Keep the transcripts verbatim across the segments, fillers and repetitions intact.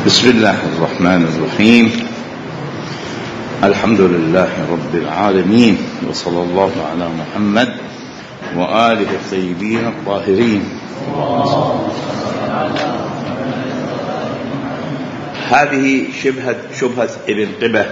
بسم الله الرحمن الرحيم. الحمد لله رب العالمين، وصلى الله على محمد وآله الطيبين الطاهرين. هذه شبهة شبهة ابن قبة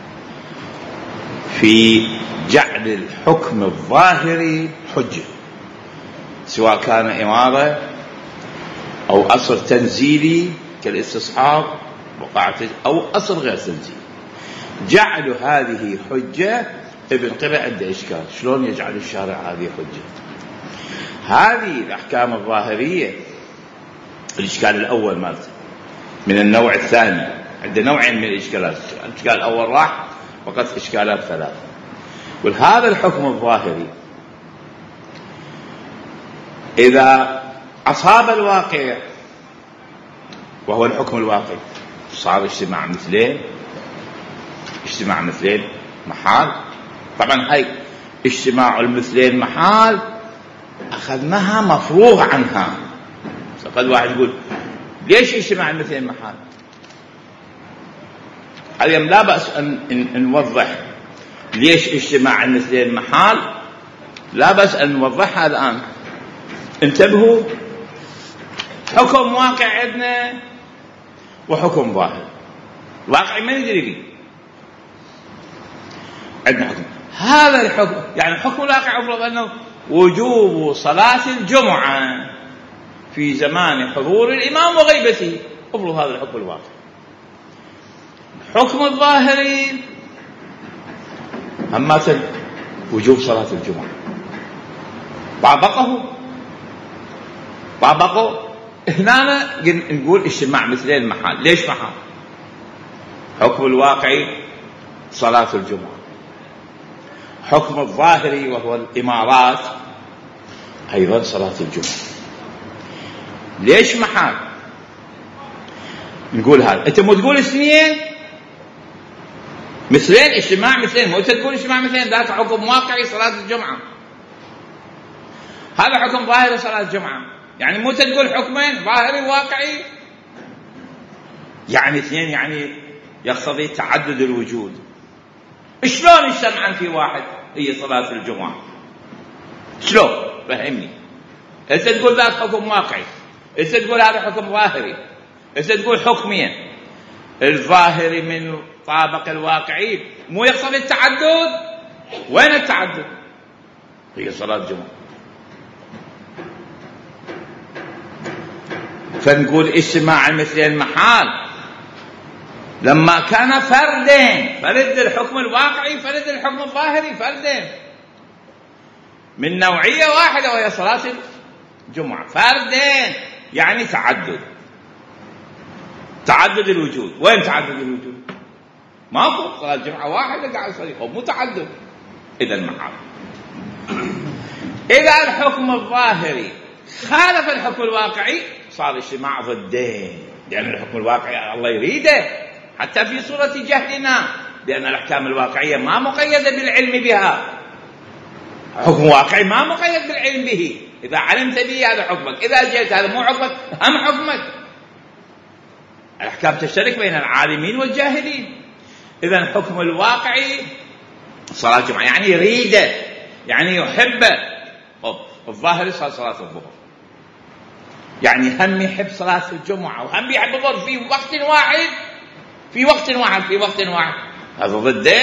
في جعل الحكم الظاهري حجة، سواء كان إمارة أو أصل تنزيلي كالاستصحاب أو أصل غير تنزيلي. جعل هذه حجة ابن قبة عنده إشكال، شلون يجعل الشارع هذه حجة؟ هذه الأحكام الظاهرية الإشكال الأول مالته من النوع الثاني، عنده نوعين من الإشكالات. الإشكال الأول راح فقط إشكالات ثلاثة. وهذا الحكم الظاهري إذا أصاب الواقع، وهو الحكم الواقعي، صار اجتماع مثلين اجتماع مثلين محال. طبعا هاي اجتماع المثلين محال أخذناها مفروغ عنها. فقد واحد يقول ليش اجتماع المثلين محال؟ اليوم لا بأس أن نوضح ليش اجتماع المثلين محال، لا بأس أن نوضحها الآن. انتبهوا، حكم واقع عندنا وحكم ظاهر. واقعي ما ندري به، عندنا حكم. هذا الحكم يعني الحكم الواقع أفرض أنه وجوب صلاة الجمعة في زمان حضور الإمام وغيبته، أفرض هذا الحكم الواقع. الحكم الظاهري همات وجوب صلاة الجمعة، طابقه طابقه هنا نقول اجتماع مثلين محال. ليش محال؟ حكم الواقعي صلاة الجمعة، حكم الظاهري وهو الإمارات أيضا صلاة الجمعة. ليش محال؟ نقول هذا. أنت مو تقول اثنين مثلين، اجتماع مثلين، مو أنت تقول اجتماع مثلين، ذاك حكم واقعي صلاة الجمعة، هذا حكم ظاهري صلاة الجمعة. يعني مو تقول حكمين ظاهري واقعي، يعني اثنين، يعني يقتضي تعدد الوجود. شلون يجتمعن في واحد هي صلاة الجمعة؟ شلون؟ فهمني. انت تقول ذاك حكم واقعي، انت تقول هذا حكم ظاهري، انت تقول حكمين، الظاهري من طابق الواقعي مو يقتضي التعدد. وين التعدد؟ هي صلاة الجمعة. فنقول اجتماع المثلين محال لما كان فردين، فرد الحكم الواقعي فرد الحكم الظاهري، فردين من نوعية واحدة وهي صلاة الجمعة. فردين يعني تعدد، تعدد الوجود. وين تعدد الوجود؟ ماكو، صلاة الجمعة واحدة قاعد يصلي، مو تعدد. إذا المحال. إذا الحكم الظاهري خالف الحكم الواقعي صار اجتماع ضدين، لأن الحكم الواقعي الله يريده حتى في صورة جهلنا، لأن الأحكام الواقعية ما مقيدة بالعلم بها. حكم واقعي ما مقيد بالعلم به، إذا علمت به هذا حكمك، إذا جئت هذا مو حكمك هم حكمك. الأحكام تشترك بين العالمين والجاهلين. إذا الحكم الواقعي صلاة الجمعة يعني يريده، يعني يحبه. الظاهر صار صلاة الظهر، يعني هم يحب صلاة الجمعة وهم يحب الظهر في وقت واحد في وقت واحد في وقت واحد. هذا ضدين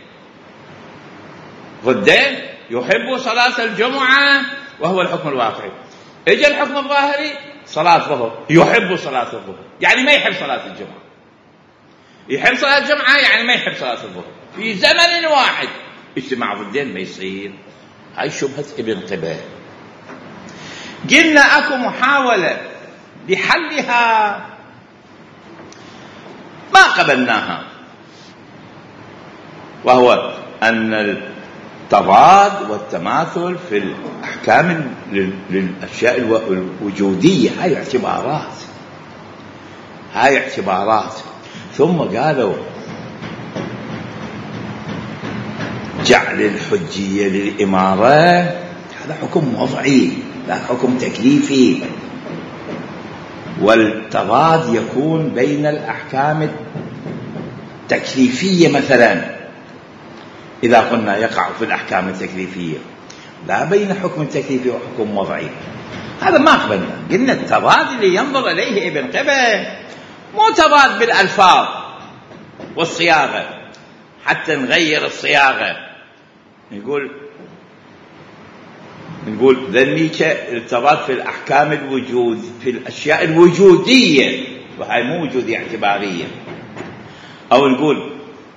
ضدين يحب صلاة الجمعة وهو الحكم الواقعي. اجى الحكم الظاهري صلاة الظهر، يحب صلاة الظهر يعني ما يحب صلاة الجمعة، يحب صلاة الجمعة يعني ما يحب صلاة الظهر في زمن واحد. اجتماع ضدين ما يصير. هاي شبهة ابن قبة. قلنا أكو محاولة لحلها ما قبلناها، وهو أن التضاد والتماثل في الأحكام للأشياء الوجودية هاي اعتبارات هاي اعتبارات ثم قالوا جعل الحجية للإمارة هذا حكم وضعي لا حكم تكليفي. والتضاد يكون بين الأحكام التكليفية مثلا، إذا قلنا يقع في الأحكام التكليفية، لا بين حكم تكليفي وحكم وضعي. هذا ما قبلنا، قلنا التضاد اللي ينظر إليه ابن قبل مو تضاد بالألفاظ والصياغة حتى نغير الصياغة، نقول نقول ذنيك التضاد في الأحكام الوجود، في الأشياء الوجودية، وهي مو وجودية اعتبارية. أو نقول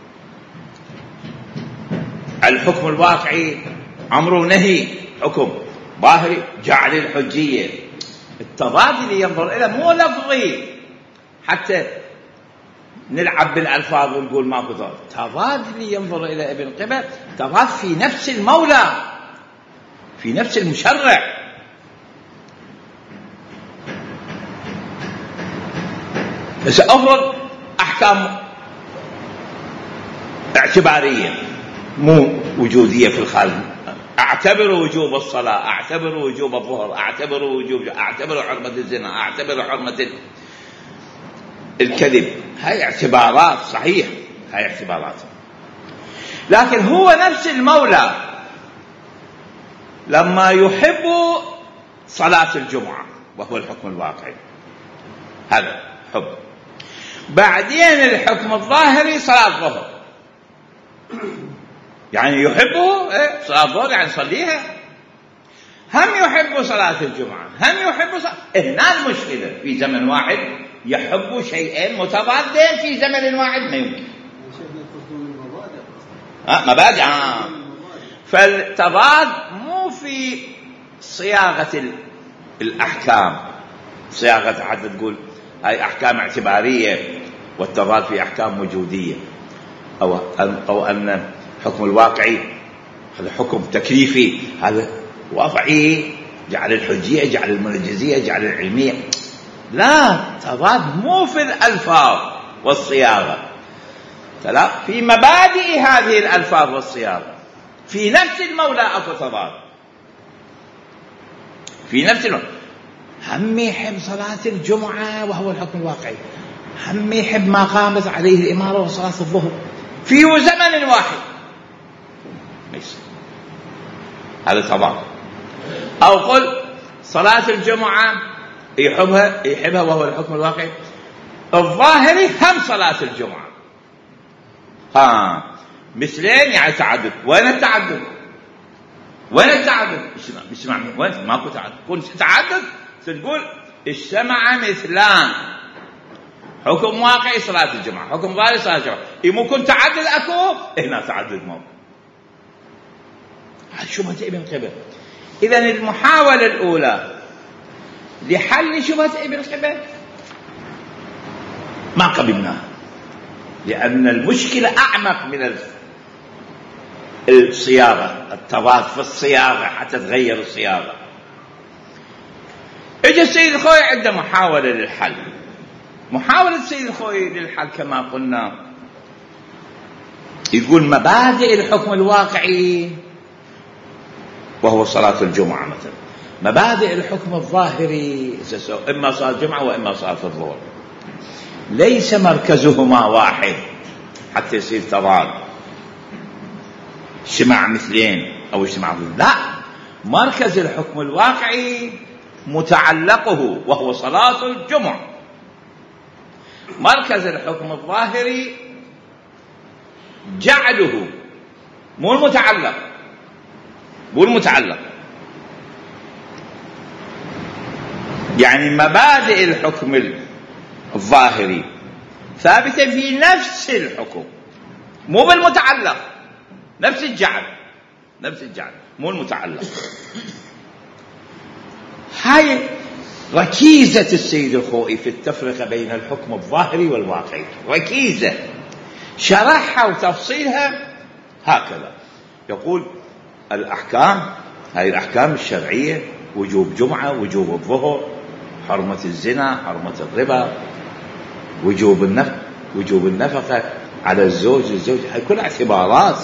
الحكم الواقعي أمر ونهي، حكم ظاهري جعل الحجية. التضاد اللي ينظر إليه مو لفظي حتى نلعب بالألفاظ ونقول ماكو تضاد. تضاد اللي ينظر إلى ابن قبل تضاد في نفس المولى، في نفس المشرع. بس أفرض أحكام اعتبارية مو وجودية في الخارج، أعتبر وجوب الصلاة، أعتبر وجوب الظهر، أعتبر وجوب، أعتبر حرمة الزنا، أعتبر حرمة الكذب. هاي اعتبارات صحيح، هاي اعتبارات، لكن هو نفس المولى لما يحب صلاة الجمعة وهو الحكم الواقعي، هذا حب. بعدين الحكم الظاهري صلاة الظهر، يعني يحبه إيه؟ صلاة الظهر يعني صليها. هم يحب صلاة الجمعة، هم يحب صلاة. هنا المشكلة في زمن واحد يحب شيئين متضادين في زمن واحد، ما يمكن. آه مبادئ. آه. فالتضاد مو في صياغة الأحكام، صياغة حتى تقول هاي أحكام اعتبارية والتضاد في أحكام وجودية، أو أن أو أن حكم الواقعي هذا حكم تكليفي، هذا وضعي جعل الحجية، جعل المنجزية، جعل العلمية. لا، تضاد مو في الألفاظ والصياغة، لا، في مبادئ هذه الألفاظ والصياغة. في نفس المولى أكو تضاد، في نفس المولى. هم يحب صلاة الجمعة وهو الحكم الواقعي، هم يحب ما قامت عليه الإمارة وصلاة الظهر في زمن واحد، هذا تضاد. أو قل صلاة الجمعة يحبها يحبها وهو الحكم الواقعي، الظاهري هم صلاة الجمعة. ها مثلين يعني تعدد. وين التعدد؟ وين التعدد؟ اسمع اسمع وين ماكو تعدد. كون تعدد تقول اجتمع مثلان، حكم واقعي صلاة الجمعة، حكم ظاهري صلاة الجمعة. يمكن تعدد أكو، هنا تعدد مو. هذا شبهة ابن قبل. إذن المحاولة الأولى لحل شبهة ابن قبل ما قبلناها، لأن المشكلة أعمق من الصياغة، التضاد في الصياغة حتى تغير الصياغة. اجى السيد الخوئي عنده محاولة للحل. محاولة السيد الخوئي للحل كما قلنا يقول مبادئ الحكم الواقعي وهو صلاة الجمعة مثلا، مبادئ الحكم الظاهري إما صلاة الجمعة وإما صلاة الظهر، ليس مركزهما واحد حتى يصير تضاد اجتماع مثلين أو اجتماع مثلين. لا، مركز الحكم الواقعي متعلقه وهو صلاة الجمعة، مركز الحكم الظاهري جعله، مو المتعلق، مو المتعلق. يعني مبادئ الحكم الظاهري ثابتة في نفس الحكم، مو بالمتعلق، نفس الجعل، نفس الجعل مو المتعلق. هاي ركيزة السيد الخوئي في التفرقة بين الحكم الظاهري والواقعي، ركيزة شرحها وتفصيلها هكذا. يقول الأحكام، هاي الأحكام الشرعية، وجوب جمعة، وجوب الظهر، حرمة الزنا، حرمة الربا، وجوب النفقة، وجوب النفقة على الزوج الزوج، هاي كل اعتبارات،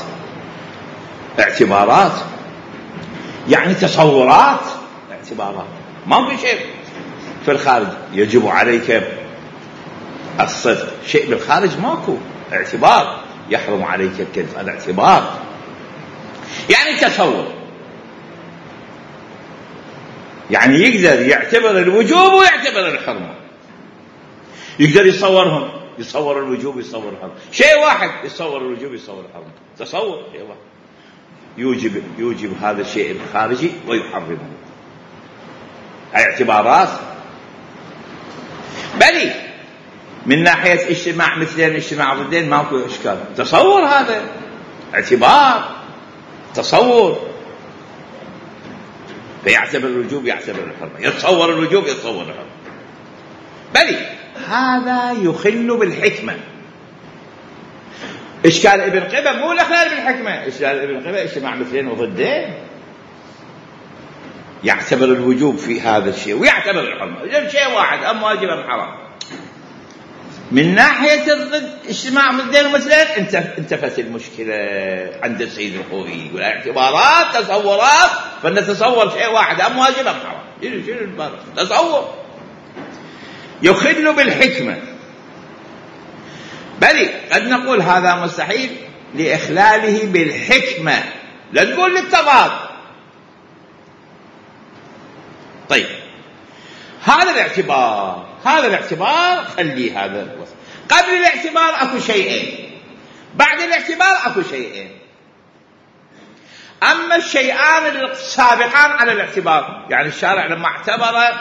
اعتبارات يعني تصورات، اعتبارات، ما في شيء في الخارج يجب عليك الصدق. شيء بالخارج ماكو اعتبار، يحرم عليك الكذب، هذا اعتبار. يعني تصور، يعني يقدر يعتبر الوجوب ويعتبر الحرمة، يقدر يصورهم، يصور الوجوب يصور الحرمة. شيء واحد يصور الوجوب يصور الحرمة، تصور شيء واحد يوجب يوجب هذا الشيء الخارجي ويحرمه. هاي اعتبارات. بل من ناحية اجتماع مثلين اجتماع ضدين ماكو اشكال، تصور هذا اعتبار، تصور، فيعتبر الوجوب يعتبر الحرمة، يتصور الوجوب يتصور الحرمة. بل هذا يخل بالحكمة. إشكال ابن قبة مو الإخلال بالحكمة، إشكال ابن قبة اجتماع مثلين وضدين، يعتبر الوجوب في هذا الشيء ويعتبر الحرمة، إذن شيء واحد، أم واجب أم حرام. من ناحية الضد اجتماع ضدين ومثلين انتفت المشكلة عند السيد الخوئي، يقول اعتبارات تصورات، فنتصور شيء واحد، أم واجب أم حرام، تصور يخل بالحكمة. بل قد نقول هذا مستحيل لإخلاله بالحكمة، لا نقول للتضاد. طيب هذا الاعتبار، هذا الاعتبار خلي هذا الوصف. قبل الاعتبار اكو شيئين، بعد الاعتبار اكو شيئين. اما الشيئان السابقان على الاعتبار، يعني الشارع لما اعتبر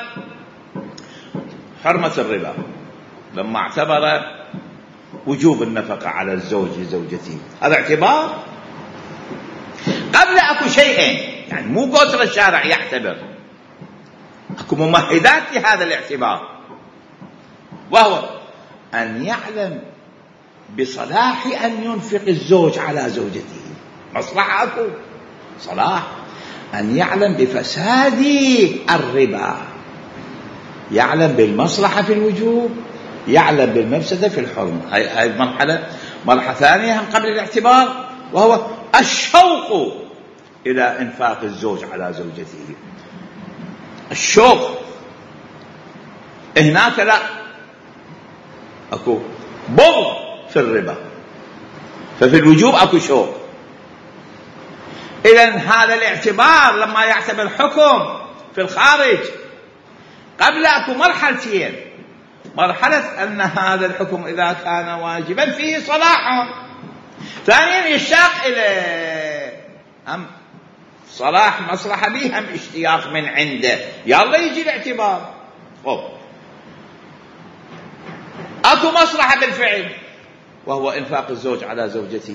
حرمة الربا، لما اعتبر وجوب النفقة على الزوج لزوجته، هذا اعتبار. قبل اكو شيئين، يعني مو قصر الشارع يعتبر، اكو ممهدات لهذا الاعتبار، وهو ان يعلم بصلاح ان ينفق الزوج على زوجته، مصلحة اكو صلاح. ان يعلم بفساد الربا، يعلم بالمصلحة في الوجوب، يعلم بالمفسدة في الحرمة. هاي هاي المرحلة. مرحلة ثانية هم قبل الاعتبار، وهو الشوق إلى إنفاق الزوج على زوجته. الشوق هناك لا، أكو بغض في الربا، ففي الوجوب أكو شوق. إذن هذا الاعتبار لما يعتبر حكم في الخارج، قبل أكو مرحلتين. مرحلة أن هذا الحكم إذا كان واجبا فيه صلاح، ثانيا يشتاق إلى أم صلاح مصلحة به، هم اشتياق من عنده، يلا يجي الاعتبار. أوه. أكو مصلحة بالفعل وهو إنفاق الزوج على زوجته،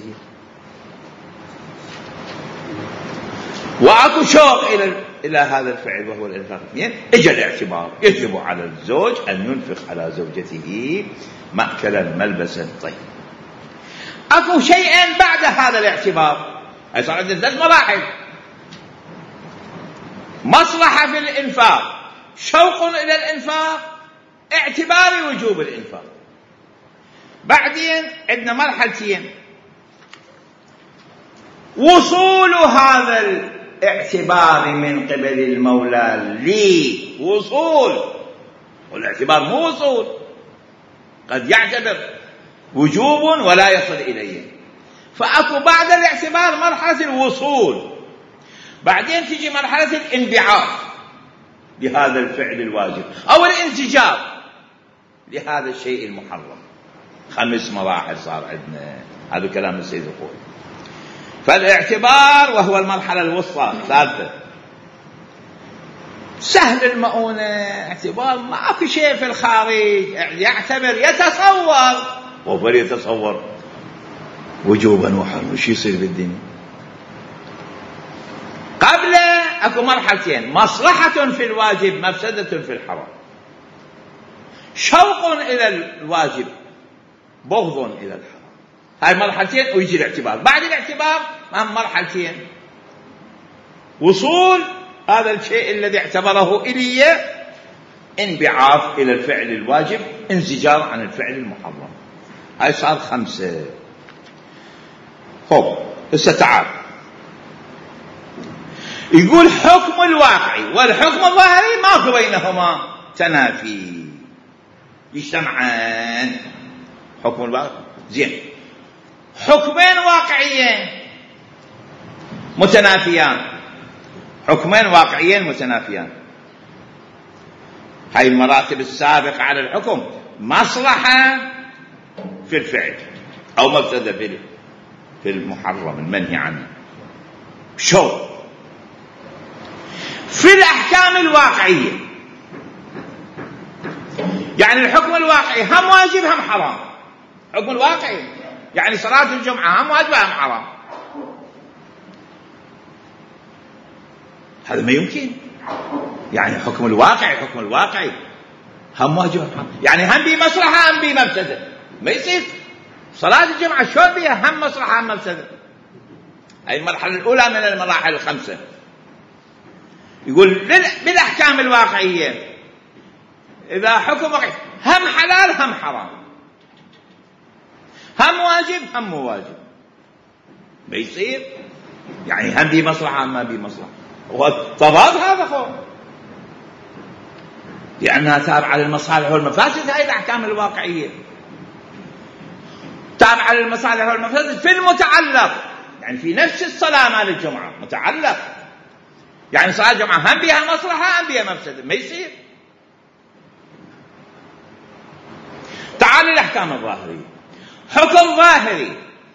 وأكو شوق إلى إلى هذا الفعل وهو الإنفاق. إجا الاعتبار، يجب على الزوج أن ينفق على زوجته مأكلا ملبسا. طيب أكو شيئا بعد هذا الاعتبار، أي صار عندنا ثلاث مراحل: مصلحة في الإنفاق، شوق إلى الإنفاق، اعتبار وجوب الإنفاق. بعدين عندنا مرحلتين: وصول هذا الاعتبار من قبل المولى لي، وصول، والاعتبار مو وصول، قد يعتبر وجوب ولا يصل إليه. فأكو بعد الاعتبار مرحلة الوصول، بعدين تجي مرحلة الانبعاث لهذا الفعل الواجب أو الانسجاب لهذا الشيء المحرم. خمس مراحل صار عندنا، هذا كلام السيد الخوئي. فالاعتبار وهو المرحلة الوسطى الثالثة، سهل المؤونة، اعتبار ما في شيء في الخارج، يعتبر، يتصور، وبل يتصور وجوبا وحرما. شو يصير بالدنيا؟ قبل اكو مرحلتين: مصلحة في الواجب، مفسدة في الحرام، شوق إلى الواجب، بغض إلى الحرام. هاي مرحلتين ويجي الاعتبار. بعد الاعتبار هم مرحلتين: وصول هذا الشيء الذي اعتبره إلي، انبعاث إلى الفعل الواجب، انزجار عن الفعل المحرم. هاي صار خمسة. خب هسه تعال يقول حكم الواقعي والحكم الظاهري ماكو بينهما تنافي يجتمعان. حكم الواقع زين، حكمين واقعيين متنافيان، حكمين واقعيين متنافيان. هاي المراتب السابقة على الحكم مصلحة في الفعل أو مفسدة في المحرم المنهي عنه. شو في الأحكام الواقعية، يعني الحكم الواقعي هم واجب هم حرام. حكم الواقعي يعني صلاة الجمعة هم واجب هم حرام. هذا ما يمكن. يعني حكم الواقعي حكم الواقعي هم واجب هم حرام، يعني هم بمصلحة هم بمفسدة. ما يصير صلاة الجمعة شلون بها هم مصلحة هم مفسدة. هاي المرحلة الأولى من المراحل الخمسة. يقول بالأحكام الواقعية إذا حكم واقعي هم حلال هم حرام، هم واجب هم مو واجب. ما يصير يعني هم بمصلحة هم ما بمصلحة. وطبعا هذا خو لأنها تابعة للمصالح والمفاسد. هاي الأحكام الواقعية تابعة للمصالح والمفاسد في المتعلق، يعني في نفس الصلاة مال الجمعة متعلق، يعني صلاة الجمعة هم بها مصلحة هم بها مفسدة. ما يصير. تعالوا الأحكام الظاهرية. حكم ظاهري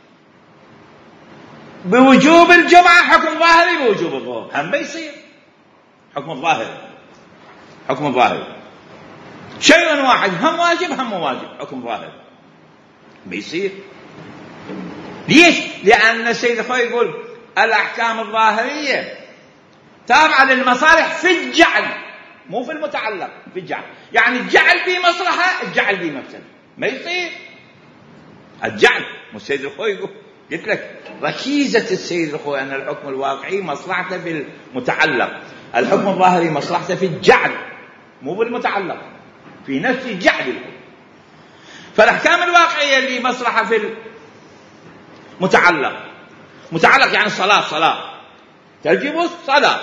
بوجوب الجمعة، حكم ظاهري بوجوب الظهر، هم ما يصير. حكم ظاهري حكم ظاهري شيء واحد هم واجب هم مو واجب. حكم ظاهري ما يصير. ليش؟ لأن السيد الخوي يقول الأحكام الظاهرية تابعة للمصالح في الجعل مو في المتعلق، في الجعل. يعني الجعل فيه مصلحة الجعل فيه مفسدة. ما يصير. الجعل مو السيد الخوي يقول، قلت لك ركيزة السيد الخوي أن الحكم الواقعي مصلحته بالمتعلق، الحكم الظاهري مصلحته في الجعل مو بالمتعلق، في نفس الجعل. فالأحكام الواقعية اللي مصلحة في المتعلق، متعلق يعني الصلاة، صلاة تجب الصلاة،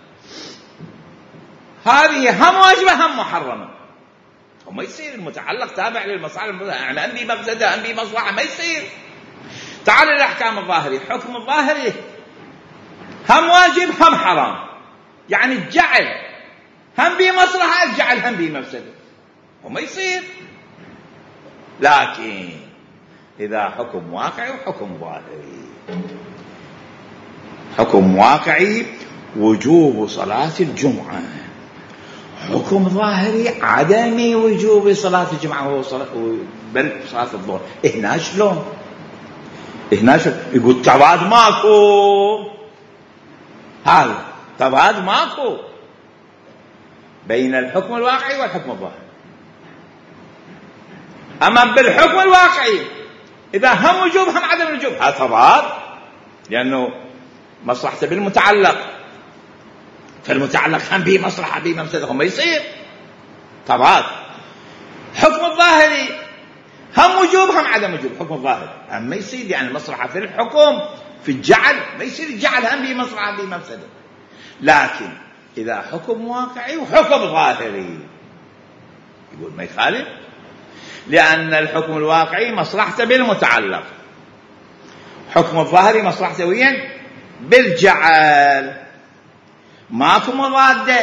هذه هم واجبة هم محرمة. وما يصير المتعلق تابع للمصالح، يعني عندي مفسدة عندي مصلحة، ما يصير. تعال الأحكام الظاهرية. حكم الظاهري هم واجب هم حرام، يعني الجعل هم بمصلحة الجعل هم بمفسدة، وما يصير. لكن إذا حكم واقعي وحكم ظاهري، حكم واقعي وجوب صلاة الجمعة، حكم ظاهري عدم وجوب صلاة الجمعة وهو صلاة بل صلاة الظهر. هنا شلون؟ هنا شلون؟ يقول تضاد ماكو، هذا تضاد ماكو بين الحكم الواقعي والحكم الظاهري. أما بالحكم الواقعي إذا هم وجوب هم عدم وجوب هذا تضاد، لأنه مصلحته بالمتعلق، فالمتعلق هم به مصلحة به مفسدة، ما يصير تضاد. حكم الظاهري هم وجوب هم عدم وجوب، حكم الظاهري هم ما يصير، يعني المصلحة في الحكم في الجعل ما يصير الجعل هم به مصلحة به مفسدة. لكن إذا حكم واقعي وحكم ظاهري يقول ما يخالف، لأن الحكم الواقعي مصلحته بالمتعلق، حكم الظاهري مصلحته وين؟ بالجعل. ماكو مضادة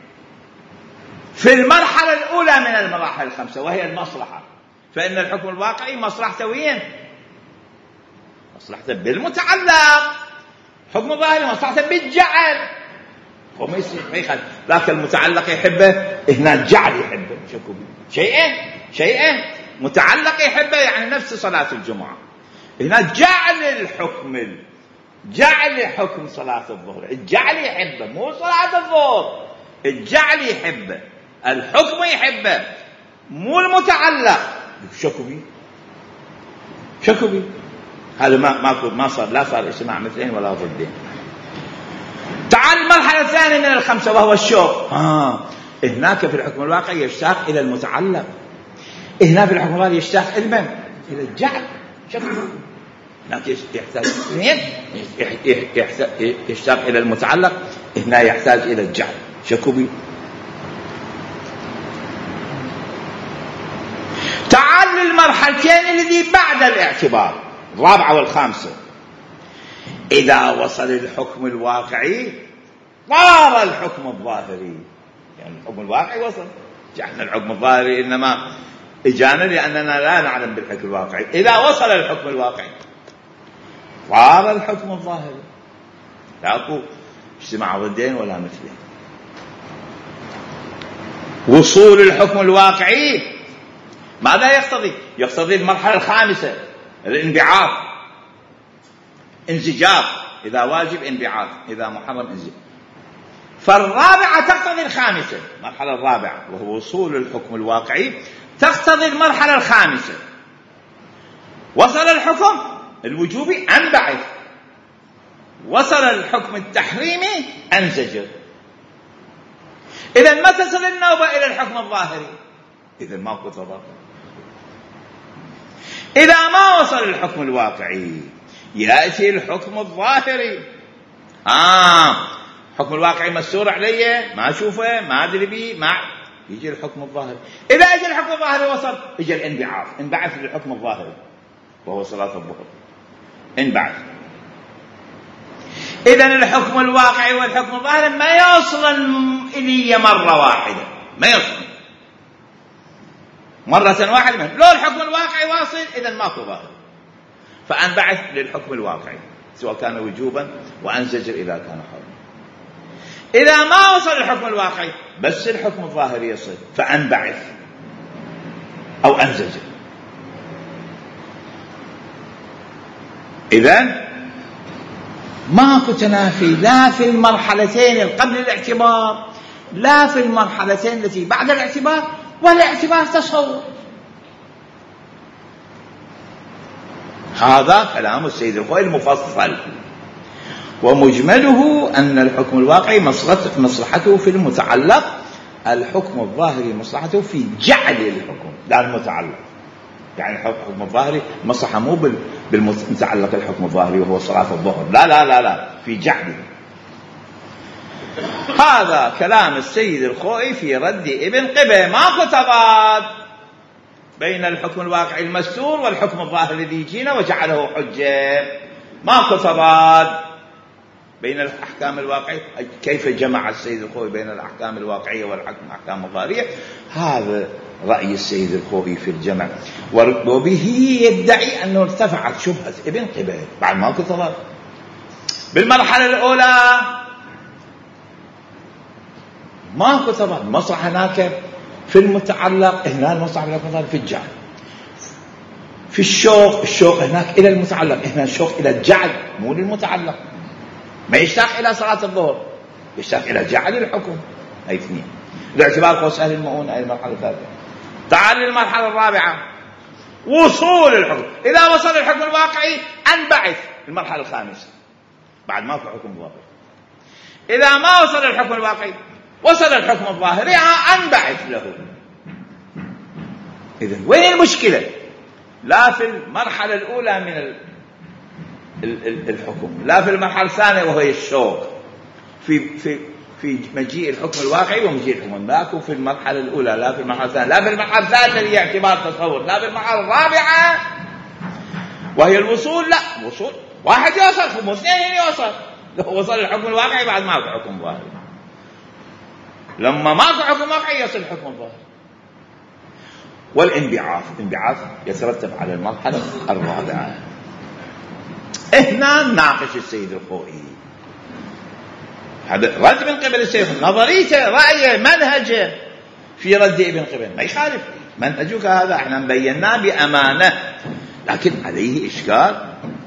في المرحلة الأولى من المراحل الخمسة وهي المصلحة، فإن الحكم الواقعي مصلحته وين؟ مصلحته بالمتعلق، حكم الظاهري مصلحته بالجعل. وما يصير ما يخالف، لكن المتعلق يحبه هنا الجعل يحبه. شكو شيئين شيئين متعلق يحبه، يعني نفس صلاة الجمعة، هنا جعل الحكم، جعل حكم صلاة الظهر، الجعل يحبه مو صلاة الظهر، الجعل يحبه، الحكم يحبه مو المتعلق. شكو بي شكو بي هذا ما ما ما صار، لا صار اجتماع مثلين ولا ضدين. تعال المرحلة الثانية من الخمسة وهو الشوق. آه. هناك في الحكم الواقعي يشتاق إلى المتعلق، هنا في الحكم الواقعي يشتاق إلى إلى الجعل. شكو لكن يحتاج يشتاق إلى المتعلق، هنا يحتاج إلى الجعل. شكو بي للمرحلتين الذي بعد الاعتبار الرابعة والخامسة. إذا وصل الحكم الواقعي طار الحكم الظاهري، يعني الحكم الواقعي وصل، احنا الحكم الظاهري إنما إجانا لأننا لا نعلم بالحكم الواقعي. إذا وصل الحكم الواقعي طار الحكم الظاهري، لا أكو اجتماع ضدين ولا مثلين. وصول الحكم الواقعي ماذا يقتضي؟ يقتضي المرحلة الخامسة الانبعاث، انزجار، إذا واجب انبعاث، إذا محرم انزجار. فالرابعة تقتضي الخامسة، المرحلة الرابعة وهو وصول الحكم الواقعي تقتضي المرحلة الخامسة. وصل الحكم الوجوبي انبعث، وصل الحكم التحريمي انزجر. إذا ما تصل النوبة إلى الحكم الظاهري، إذا ماكو تضاد. إذا ما وصل الحكم الواقعي يأتي الحكم الظاهري. آه الحكم الواقعي مسور علي، ما أشوفه، ما أدري بيه، ما يجي الحكم الظاهري. إذا يجي الحكم الظاهري وصل، يجي الانبعاث، انبعث للحكم الظاهري وهو صلاة الظهر، انبعث. إذن الحكم الواقعي والحكم الظاهري ما يوصلن إلي مرة واحدة، ما يوصلن مرة واحدة منه. لو الحكم الواقعي واصل إذن ماكو ظاهر، فأنبعث للحكم الواقعي سواء كان وجوبا وأنزجر إذا كان حرما. إذا ما وصل الحكم الواقعي بس الحكم الظاهري يصل، فأنبعث أو أنزجر. إذن ماكو تنافي لا في المرحلتين قبل الاعتبار لا في المرحلتين التي بعد الاعتبار، والاعتبار تصور. هذا كلام السيد الخوئي المفصل، ومجمله أن الحكم الواقعي مصلحته في المتعلق، الحكم الظاهري مصلحته في جعل الحكم لا المتعلق. يعني الحكم الظاهري مصلحة مو بالمتعلق الحكم الظاهري وهو صلاة الظهر، لا لا لا لا في جعله. هذا كلام السيد الخوئي في رد ابن قبة. ماكو تضاد بين الحكم الواقعي المستور والحكم الظاهري الذي يجينا وجعله حجة، ماكو تضاد بين الأحكام الواقعية. كيف جمع السيد الخوئي بين الأحكام الواقعية والأحكام الظاهرية؟ هذا رأي السيد الخوئي في الجمع، وبه يدعي أنه ارتفعت شبهة ابن قبة بعد ماكو تضاد. بالمرحلة الأولى ماكو تضاد، مصلحة هناك في المتعلق، هنا المصلحة في الجعل. في الشوق، الشوق هناك إلى المتعلق، هنا الشوق إلى الجعل مو للمتعلق. ما يشتاق إلى صلاة الظهر، يشتاق إلى جعل الحكم. أي اثنين. الاعتبار قوس أهل المؤونة. أي المرحلة الثالثة. تعال للمرحلة الرابعة، وصول الحكم. إذا وصل الحكم الواقعي أنبعث المرحلة الخامسة بعد ما في حكم ظاهري. إذا ما وصل الحكم الواقعي وصل الحكم الظاهري أنبعث له. إذن وين المشكلة؟ لا في المرحلة الأولى من الحكم، لا في المرحلة الثانية وهي الشوق، في في في مجيء الحكم الواقعي ومجيء الحكم. ماكو في المرحلة الأولى، لا في المرحلة الثانية، لا في المرحلة الثالثة اللي اعتبار تصور، لا في المرحلة الرابعة وهي الوصول. لا وصول واحد يوصل، مو اثنين يوصل. لو وصل الحكم الواقعي بعد ماكو حكم ظاهري، لما ماكو حكم واقعي يصل الحكم الظاهري. والانبعاث، الانبعاث يترتب على المرحلة الرابعة. هنا ناقش السيد الخوئي، هذا رد ابن قبة السيد، نظريته، رأيه، منهجه في رد ابن قبة ما يخالف منهجك هذا، احنا بيناه بأمانة، لكن عليه إشكال.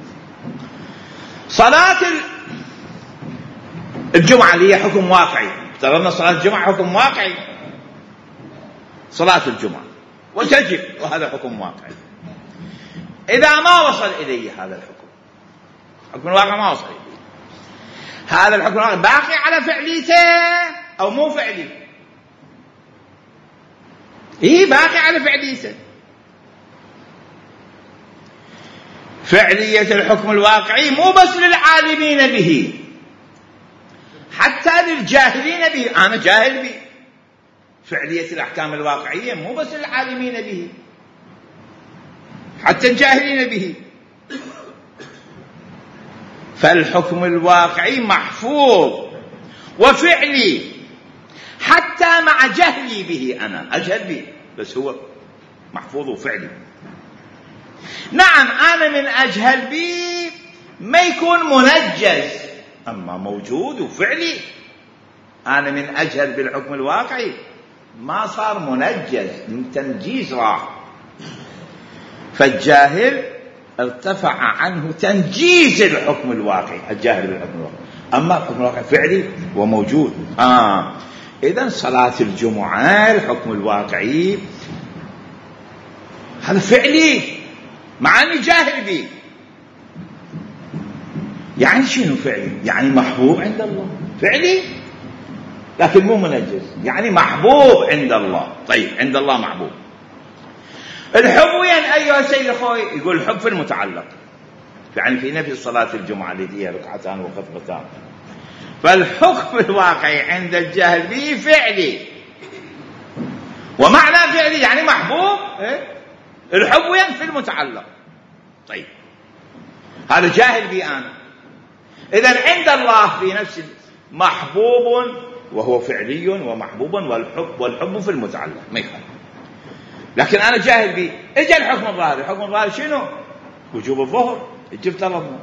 صلاة الجمعة اللي هي حكم واقعي، افترضنا صلاة الجمعة حكم واقعي، صلاة الجمعة وتجب، وهذا حكم واقعي. إذا ما وصل إليه هذا الحكم، حكم الواقع ما وصل إليه، هذا الحكم الواقع باقي على فعليته أو مو فعلي؟ إيه باقي على فعليته. فعلية الحكم الواقعي مو بس للعالمين به، حتى للجاهلين به. أنا جاهل به. فعلية الأحكام الواقعية مو بس للعالمين به، حتى الجاهلين به. فالحكم الواقعي محفوظ وفعلي حتى مع جهلي به، أنا أجهل به بس هو محفوظ وفعلي. نعم أنا من أجهل به ما يكون منجز، أما موجود وفعلي. أنا من أجهل بالحكم الواقعي ما صار منجز، من تنجيز راح. فالجاهل ارتفع عنه تنجيز الحكم الواقعي، الجاهل بالحكم الواقعي، أما الحكم الواقعي فعلي وموجود. آه. إذن صلاة الجمعة الحكم الواقعي هذا فعلي مع أني جاهل به. يعني شنو فعلي؟ يعني محبوب عند الله، فعلي لكن مو منجز، يعني محبوب عند الله. طيب عند الله محبوب. الحب وين أيها السيد الأخوي؟ يقول الحب في المتعلق، يعني في نفي صلاة الجمعة التي هي ركعتان وخطبتان. فالحكم الواقعي عند الجاهل به فعلي، ومعنى فعلي يعني محبوب. إيه؟ الحب وين؟ في المتعلق. طيب هذا جاهل به أنا. إذن عند الله في نفس محبوب وهو فعلي ومحبوب، والحب والحب في المتعلق ما يخالف. لكن أنا جاهل به. إجا الحكم الظاهري. الحكم الظاهري شنو؟ وجوب الظهر. الجب طلبنا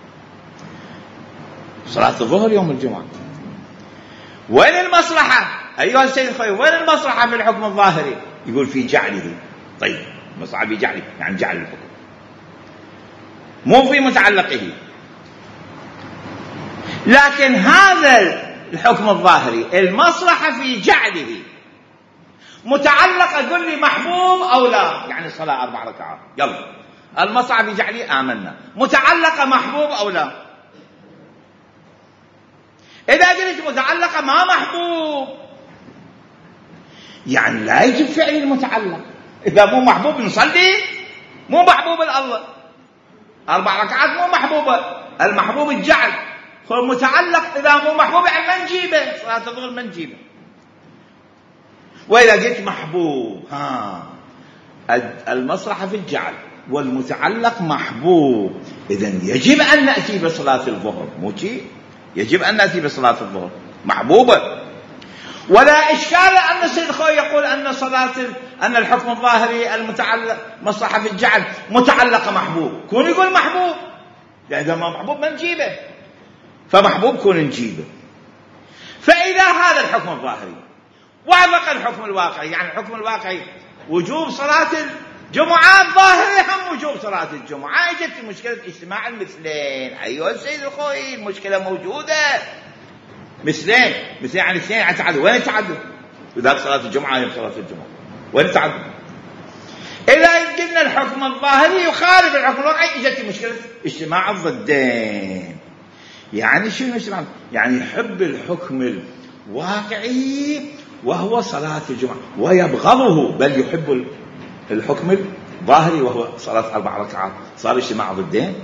صلاة الظهر يوم الجمعة. وين المصلحة أيها السيد الخوي؟ وين المصلحة في الحكم الظاهري؟ يقول في جعله. طيب المصلحة في جعله يعني جعل الحكم، مو في متعلقه. لكن هذا الحكم الظاهري المصلحة في جعله، متعلق أقول لي محبوب أو لا، يعني صلاة أربع ركعات يلا المصلحة في جعله آمنا، متعلقة محبوب أو لا. إذا قلت متعلقة ما محبوب يعني لا يجب فعل المتعلق. إذا مو محبوب نصلي، مو محبوب الله أربع ركعات مو محبوبة، المحبوب الجعل. فالمتعلق إذا مو محبوب يعني ما نجيبه، صلاة الظهر ما نجيبه. وإذا قلت محبوب ها المصلحة في الجعل والمتعلق محبوب، إذن يجب أن نأتي بصلاة الظهر، مو شيء يجب أن نأتي بصلاة الظهر محبوبة. ولا إشكال أن السيد الخوي يقول أن صلاة أن الحكم الظاهري المتعلق مصلحة في الجعل متعلق محبوب، كون يقول محبوب لأن ما محبوب ما نجيبه، فمحبوب كون نجيبه. فإذا هذا الحكم الظاهري وافق الحكم الواقعي، يعني الحكم الواقعي وجوب صلاة الجمعة، الظاهري هم وجوب صلاة الجمعة، اجت مشكلة اجتماع المثلين. أيها السيد الخوي المشكلة موجودة، مثلين مثلين يعني اثنين يعني تعدد. وين التعدد؟ وذاك صلاة الجمعة هي صلاة الجمعة، وين التعدد؟ إذا قلنا الحكم الظاهري يخالف الحكم الواقعي، اجت مشكلة اجتماع الضدين. يعني شنو اجتماع؟ يعني يحب الحكم الواقعي وهو صلاة الجمعة ويبغضه، بل يحب الحكم الظاهري وهو صلاة أربع ركعات. صار اجتماع ضدين.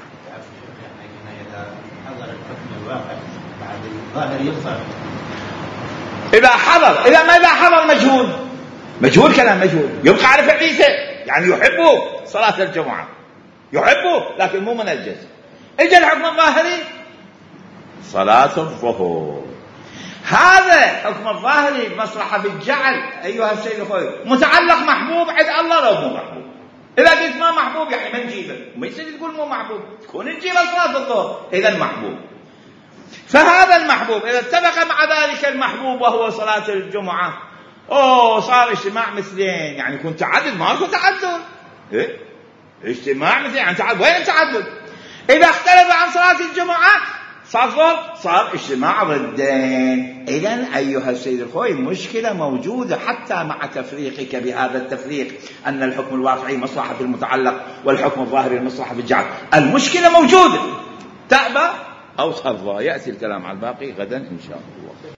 إذا حضر الحكم الواقعي بعد الظاهر يظهر، إذا حضر، إذا ما إذا حضر مجهول، مجهول كلام مجهول يبقى على فعليته، يعني يحبه صلاة الجمعة يحبه لكن مو منجز. إجا الحكم الظاهري صلاة الظهر، هذا حكم الظاهري مصلحة بالجعل أيها السيد الخوي متعلق محبوب عند الله لو مو محبوب. إذا قلت ما محبوب يعني ما نجيبه، وما يصير تقول مو محبوب تكون نجيبه صلاة الظهر، إذا محبوب. فهذا المحبوب إذا اتفق مع ذلك المحبوب وهو صلاة الجمعة، أوه صار اجتماع مثلين، يعني يكون تعدد ما يكون تعدد. إيه؟ اجتماع مثلين يعني تعدد. وين التعدد؟ إذا اختلف عن صلاة الجمعة صار صار اجتماع ضدين. إذن أيها السيد الخوي مشكلة موجودة حتى مع تفريقك بهذا التفريق أن الحكم الواقعي مصلحة في المتعلق والحكم الظاهري المصلحة في الجعل. المشكلة موجودة، تأبى أو ترضى. يأتي الكلام على الباقي غدا إن شاء الله.